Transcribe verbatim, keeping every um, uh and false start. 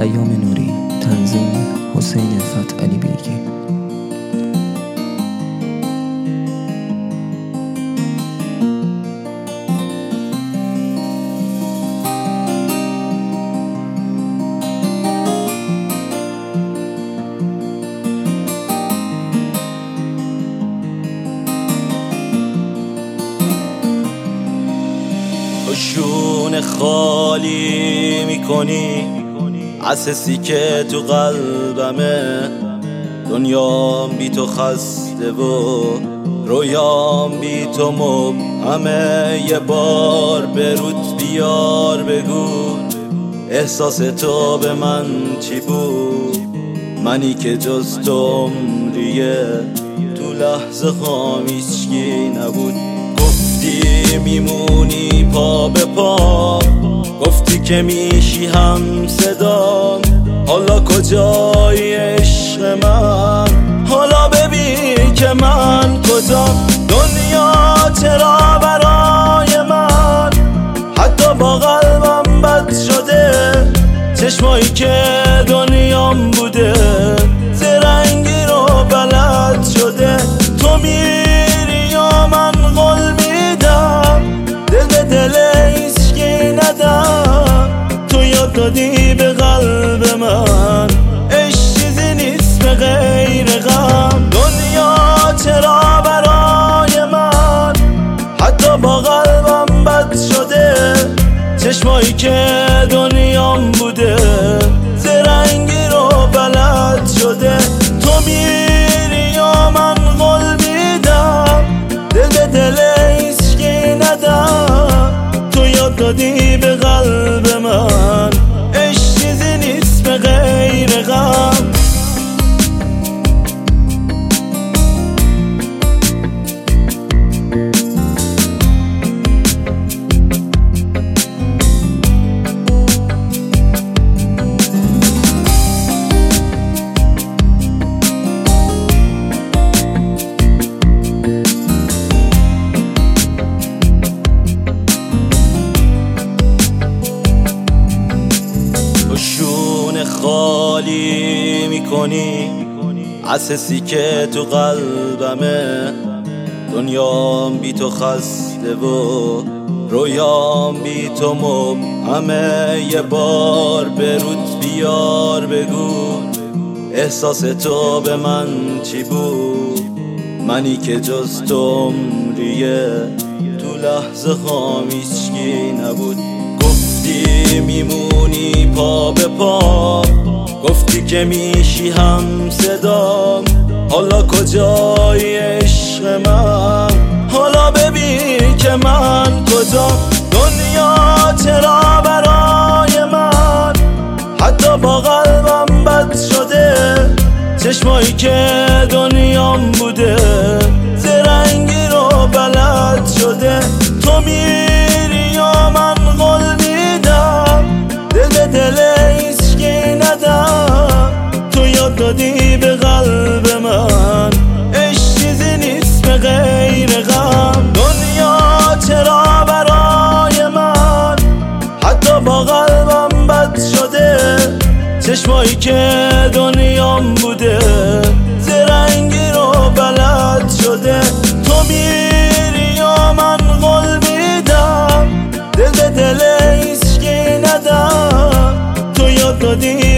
پیام نوری، تنظیم حسین فتحعلی بیگی. شونه خالی میکنی از حسی که تو قلبمه، دنیام بی تو خسته و رویام بی تو مبهمه. یه بار به رود بیار بگو احساس تو به من چی بود، منی که جز تو عمریه تو لحظه خام هیچکی نبود. گفتی میمونی پا به پا، گفتی که میشی هم صدام، حالا کجای عشق من؟ حالا ببین که من کجام؟ دنیا چرا برای من حتی با قلبم بد شده؟ چشمایی که دنیام بوده زرنگی رو بلد شده. تو میری یا من قول میدم، دل به دل هیچکی ندم. تو یاد دادی به قلب من عشق چیزی نیست به غیر غم. دنیا چرا برای من حتی با قلبم بد شده؟ چشمایی که دنیام بوده زرنگی رو بلد شده. تو میری یا من قول میدم، دل به دل هیچکی ندم. تو یاد دادی به قلب من عشق چیزی نیست به غیر غم. شونه خالی میکنی از حسی که تو قلبمه، دنیام بی تو خسته و رویام بی تو مبهمه. یه بار به رود بیار بگو احساس تو به من چی بود، منی که جز تو عمریه تو لحظه خام هیچکی نبود. گفتی میمونی پا به پا، گفتی که میشی هم صدام، حالا کجای عشق من؟ حالا ببین که من کجام؟ دنیا چرا برای من حتی با قلبم بد شده؟ چشمایی که دنیام بوده زرنگی رو بلد شده. تو میری یا من قول میدم، دل به دل هیچکی ندم. تو یاد دادی به قلب من عشق چیزی نیست به غیر غم. دنیا چرا برای من حتی با قلبم بد شده؟ چشمایی که دنیام بوده زرنگی رو بلد شده. تو میری یا من قول میدم، دل به دل هیچکی ندم. تو یاد دادی